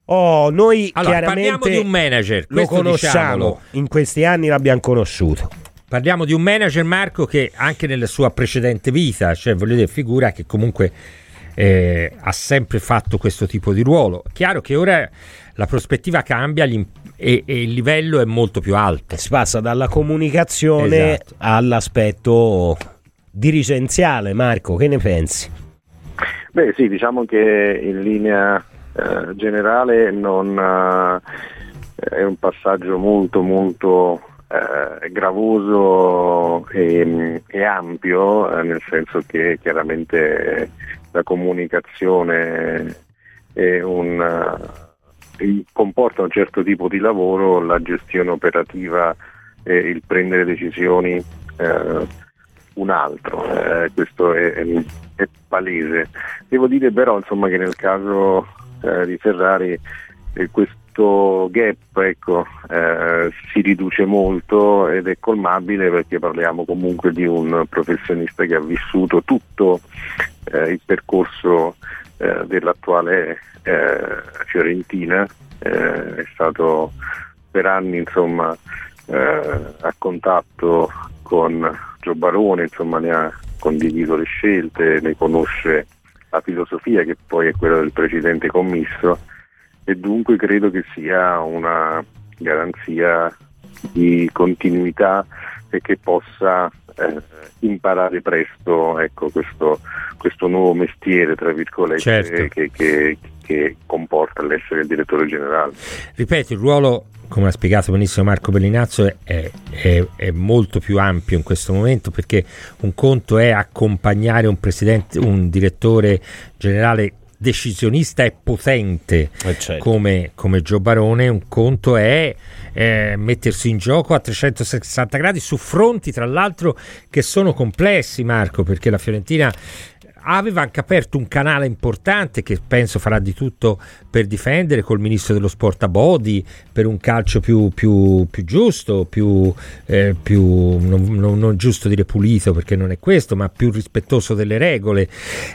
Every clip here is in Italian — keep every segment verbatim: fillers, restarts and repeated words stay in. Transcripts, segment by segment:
Oh, noi allora, chiaramente parliamo di un manager, lo conosciamo, diciamolo. In questi anni l'abbiamo conosciuto. Parliamo di un manager, Marco, che anche nella sua precedente vita, cioè voglio dire, figura che comunque eh, ha sempre fatto questo tipo di ruolo. Chiaro che ora la prospettiva cambia gli, e, e il livello è molto più alto. Si passa dalla comunicazione esatto. all'aspetto dirigenziale. Marco, che ne pensi? Beh sì, diciamo che in linea eh, generale non uh, è un passaggio molto molto eh, gravoso e, e ampio, eh, nel senso che chiaramente la comunicazione è un uh, comporta un certo tipo di lavoro, la gestione operativa e il prendere decisioni eh, un altro, eh, questo è, è, è palese. Devo dire però insomma che nel caso eh, di Ferrari eh, questo gap ecco, eh, si riduce molto ed è colmabile, perché parliamo comunque di un professionista che ha vissuto tutto eh, il percorso eh, dell'attuale eh, Fiorentina, eh, è stato per anni insomma eh, a contatto con Gio Barone, insomma ne ha condiviso le scelte, ne conosce la filosofia che poi è quella del precedente commisso, e dunque credo che sia una garanzia di continuità e che possa eh, imparare presto ecco, questo, questo nuovo mestiere tra virgolette certo. che, che, che comporta l'essere il direttore generale. Ripeto, il ruolo, come ha spiegato benissimo Marco Bellinazzo, è, è, è molto più ampio in questo momento, perché un conto è accompagnare un presidente, un direttore generale decisionista e potente eh certo. come, come Gio Barone, un conto è eh, mettersi in gioco a trecentosessanta gradi su fronti tra l'altro che sono complessi, Marco, perché la Fiorentina aveva anche aperto un canale importante che penso farà di tutto per difendere col ministro dello sport Abodi, per un calcio più, più, più giusto, più, eh, più non, non, non giusto dire pulito perché non è questo, ma più rispettoso delle regole.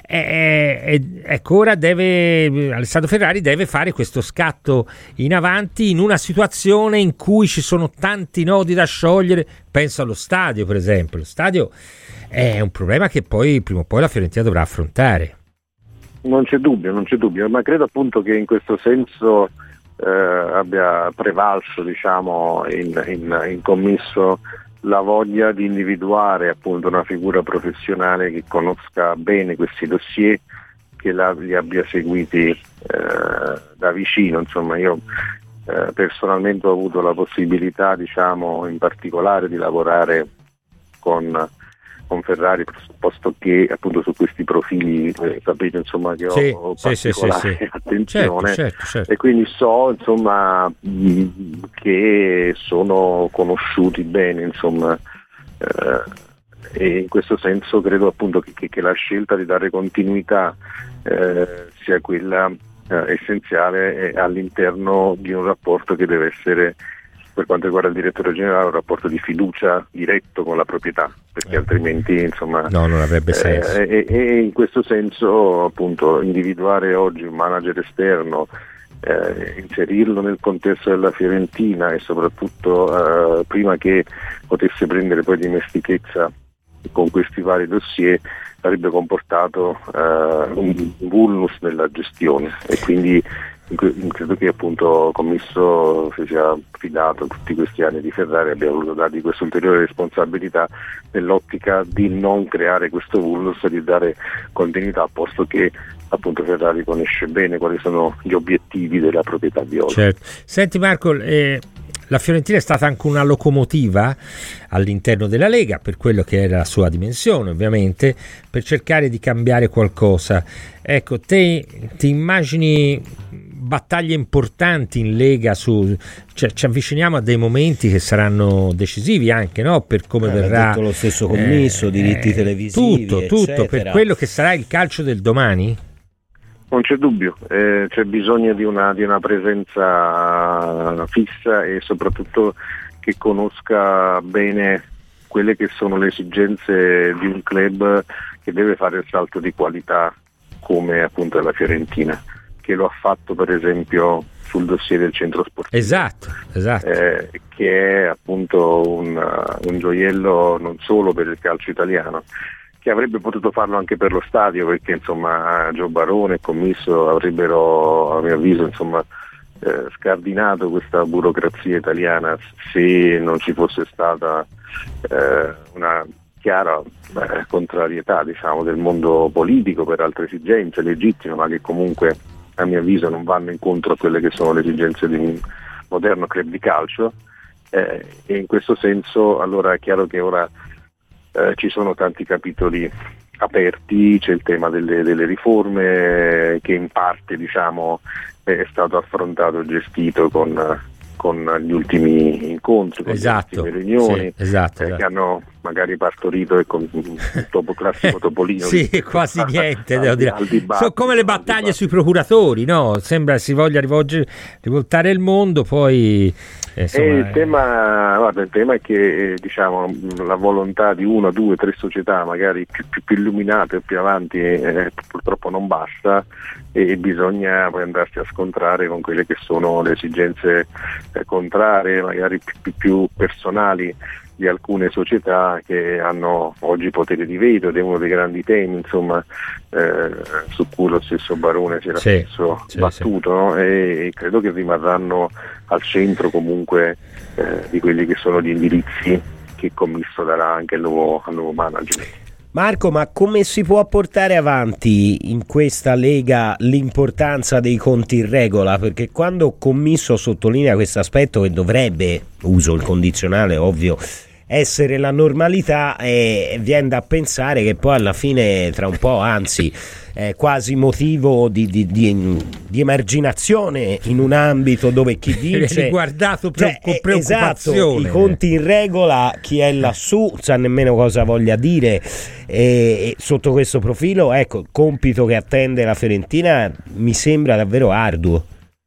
E, e, ecco, ora deve Alessandro Ferrari deve fare questo scatto in avanti in una situazione in cui ci sono tanti nodi da sciogliere. Penso allo stadio, per esempio. Lo stadio è un problema che poi prima o poi la Fiorentina dovrà affrontare. Non c'è dubbio, non c'è dubbio, ma credo appunto che in questo senso eh, abbia prevalso, diciamo, in, in, in commisso la voglia di individuare appunto una figura professionale che conosca bene questi dossier, che la, li abbia seguiti eh, da vicino. Insomma, io eh, personalmente ho avuto la possibilità, diciamo, in particolare di lavorare con con Ferrari, posto che appunto su questi profili eh, sapete insomma che ho, sì, ho sì, particolare sì, sì. attenzione, certo, certo, certo. E quindi so insomma mh, che sono conosciuti bene insomma eh, e in questo senso credo appunto che, che la scelta di dare continuità eh, sia quella eh, essenziale all'interno di un rapporto che deve essere, per quanto riguarda il direttore generale, un rapporto di fiducia diretto con la proprietà, perché altrimenti insomma no, non avrebbe senso. Eh, e, e in questo senso appunto individuare oggi un manager esterno, eh, inserirlo nel contesto della Fiorentina e soprattutto eh, prima che potesse prendere poi dimestichezza con questi vari dossier, avrebbe comportato eh, un vulnus nella gestione, e quindi credo che appunto il commisso si sia fidato tutti questi anni di Ferrari, abbia voluto dargli questa ulteriore responsabilità nell'ottica di non creare questo vulnus e di dare continuità, posto che appunto Ferrari conosce bene quali sono gli obiettivi della proprietà viola. Certo. Senti Marco, eh, la Fiorentina è stata anche una locomotiva all'interno della Lega, per quello che era la sua dimensione ovviamente, per cercare di cambiare qualcosa. Ecco, te ti immagini battaglie importanti in Lega, su, cioè, ci avviciniamo a dei momenti che saranno decisivi anche, no? Per come eh, verrà detto lo stesso commisso, eh, diritti televisivi, tutto, tutto eccetera. Per quello che sarà il calcio del domani. Non c'è dubbio, eh, c'è bisogno di una, di una presenza fissa e soprattutto che conosca bene quelle che sono le esigenze di un club che deve fare il salto di qualità come appunto la Fiorentina, che lo ha fatto per esempio sul dossier del centro sportivo. Esatto, esatto. Eh, che è appunto un, un gioiello non solo per il calcio italiano, che avrebbe potuto farlo anche per lo stadio, perché insomma Gio Barone e Commisso avrebbero, a mio avviso, insomma, eh, scardinato questa burocrazia italiana se non ci fosse stata eh, una chiara eh, contrarietà, diciamo, del mondo politico per altre esigenze legittime, ma che comunque a mio avviso non vanno incontro a quelle che sono le esigenze di un moderno club di calcio, eh, e in questo senso allora è chiaro che ora Eh, ci sono tanti capitoli aperti, c'è il tema delle, delle riforme che in parte, diciamo, è stato affrontato e gestito con, con gli ultimi incontri, con esatto, le ultime riunioni, sì, esatto, eh, esatto. che hanno magari partorito ecco, un topo classico topolino. Sì, quasi a, niente, al, devo dire. Al dibattito, sono come le battaglie sui procuratori, no? Sembra si voglia rivolgere, rivoltare il mondo, poi insomma, e il tema, guarda, il tema è che diciamo la volontà di una, due, tre società magari più, più, più illuminate o più avanti eh, purtroppo non basta, e bisogna poi andarsi a scontrare con quelle che sono le esigenze eh, contrarie, magari più, più, più personali di alcune società che hanno oggi potere di veto, ed è uno dei grandi temi, insomma, eh, su cui lo stesso Barone si era sì, spesso sì, battuto, sì. No? E, e credo che rimarranno al centro comunque eh, di quelli che sono gli indirizzi che Commisso darà anche al nuovo, al nuovo management. Marco, ma come si può portare avanti in questa Lega l'importanza dei conti in regola? Perché quando Commisso sottolinea questo aspetto, che dovrebbe, uso il condizionale ovvio, essere la normalità, e viene da pensare che poi alla fine, tra un po', anzi è quasi motivo di, di, di, di emarginazione in un ambito dove chi vince guardato pre- cioè, con preoccupazione, esatto, i conti in regola, chi è lassù sa nemmeno cosa voglia dire, e, e sotto questo profilo, ecco, il compito che attende la Fiorentina mi sembra davvero arduo.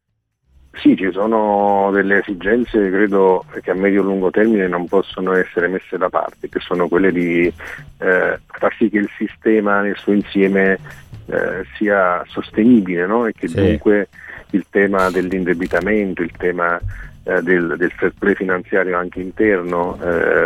Sì, ci sono delle esigenze, credo, che a medio-lungo termine non possono essere messe da parte, che sono quelle di eh, far sì che il sistema nel suo insieme eh, sia sostenibile, no? E che sì. Dunque il tema dell'indebitamento, il tema eh, del, del fair play finanziario anche interno,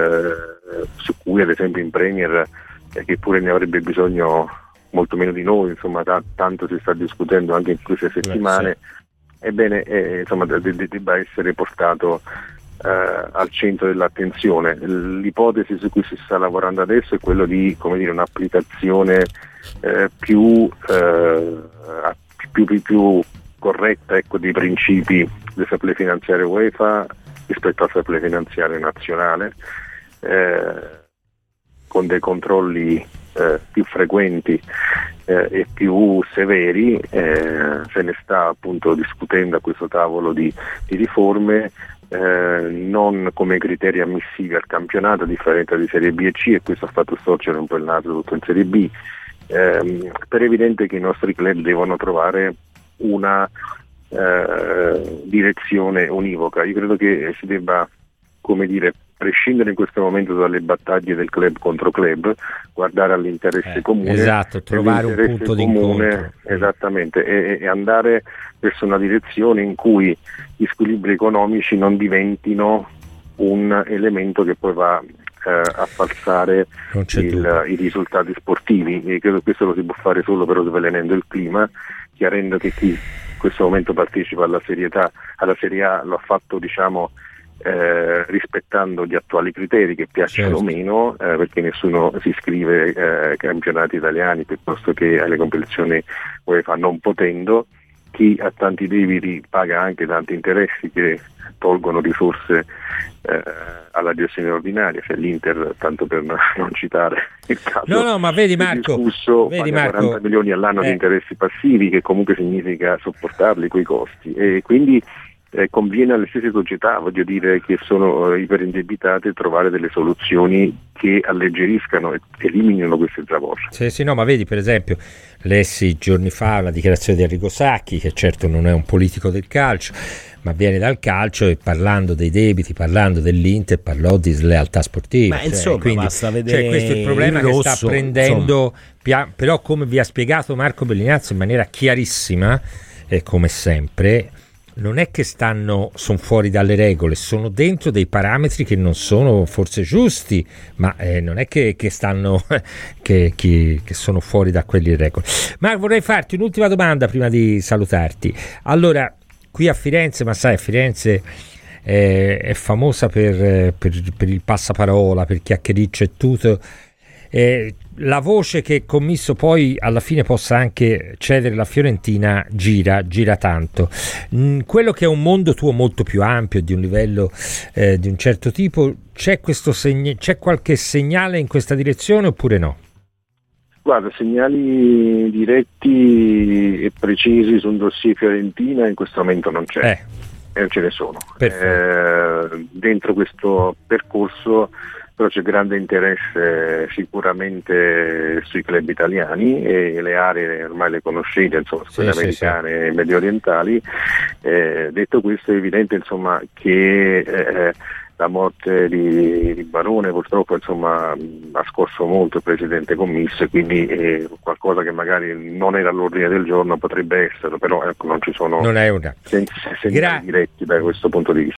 eh, su cui ad esempio in Premier, eh, che pure ne avrebbe bisogno molto meno di noi, insomma t- tanto si sta discutendo anche in queste settimane, sì. Ebbene, eh, insomma, de- de- debba essere portato eh, al centro dell'attenzione. L'ipotesi su cui si sta lavorando adesso è quello di, come dire, un'applicazione eh, più, eh, più, più, più corretta, ecco, dei principi del fair play finanziario UEFA rispetto al fair play finanziario nazionale, eh, con dei controlli eh, più frequenti eh, e più severi. Eh, se ne sta appunto discutendo a questo tavolo di, di riforme, eh, non come criteri ammissivi al campionato, a differenza di Serie B e C, e questo ha fatto storcere un po' il naso tutto in Serie B, eh, per evidente che i nostri club devono trovare una eh, direzione univoca. Io credo che si debba, come dire, prescindere in questo momento dalle battaglie del club contro club, guardare all'interesse eh, comune, esatto, trovare un punto di incontro, esattamente, e, e andare verso una direzione in cui gli squilibri economici non diventino un elemento che poi va eh, a falsare il, i risultati sportivi. E credo che questo lo si può fare solo però svelenendo il clima, chiarendo che chi in questo momento partecipa alla serietà, alla Serie A, lo ha fatto, diciamo, Eh, rispettando gli attuali criteri, che piacciono o certo. meno, eh, perché nessuno si iscrive ai eh, campionati italiani piuttosto che alle competizioni UEFA non potendo. Chi ha tanti debiti paga anche tanti interessi che tolgono risorse eh, alla gestione ordinaria, cioè l'Inter, tanto per non citare il caso no no ma vedi Marco, discusso, vedi paga Marco, quaranta milioni all'anno eh. di interessi passivi, che comunque significa sopportarli quei costi, e quindi Eh, conviene alle stesse società, voglio dire, che sono eh, iperindebitate, trovare delle soluzioni che alleggeriscano e eliminino queste zavorre. Sì, sì, no, ma vedi, per esempio, lessi giorni fa la dichiarazione di Arrigo Sacchi, che certo non è un politico del calcio, ma viene dal calcio, e parlando dei debiti, parlando dell'Inter, parlò di slealtà sportiva. Ma insomma, cioè, quindi, basta vedere, cioè, questo è il problema il rosso, che sta prendendo, pia- però come vi ha spiegato Marco Bellinazzo in maniera chiarissima, e come sempre, non è che stanno sono fuori dalle regole, sono dentro dei parametri che non sono forse giusti, ma eh, non è che, che stanno che, che, che sono fuori da quelle regole. Ma vorrei farti un'ultima domanda prima di salutarti. Allora, qui a Firenze, ma sai, a Firenze eh, è famosa per, per, per il passaparola, per chiacchiericcio e tutto. Eh, la voce che Commisso poi alla fine possa anche cedere la Fiorentina gira, gira tanto. Mm, quello che è un mondo tuo molto più ampio, di un livello eh, di un certo tipo, c'è, questo segna- c'è qualche segnale in questa direzione oppure no? Guarda, segnali diretti e precisi su un dossier Fiorentina in questo momento non c'è, Eh. e non ce ne sono. Eh, dentro questo percorso però c'è grande interesse sicuramente sui club italiani, e le aree ormai le conoscete, insomma, quelle sì, americane sì, sì. e medio orientali. Eh, detto questo è evidente insomma che eh, la morte di, di Barone purtroppo insomma ha scosso molto il presidente Commisso, e quindi eh, qualcosa che magari non era all'ordine del giorno potrebbe essere, però ecco, non ci sono non è una. sen- segnali Gra- diretti da questo punto di vista.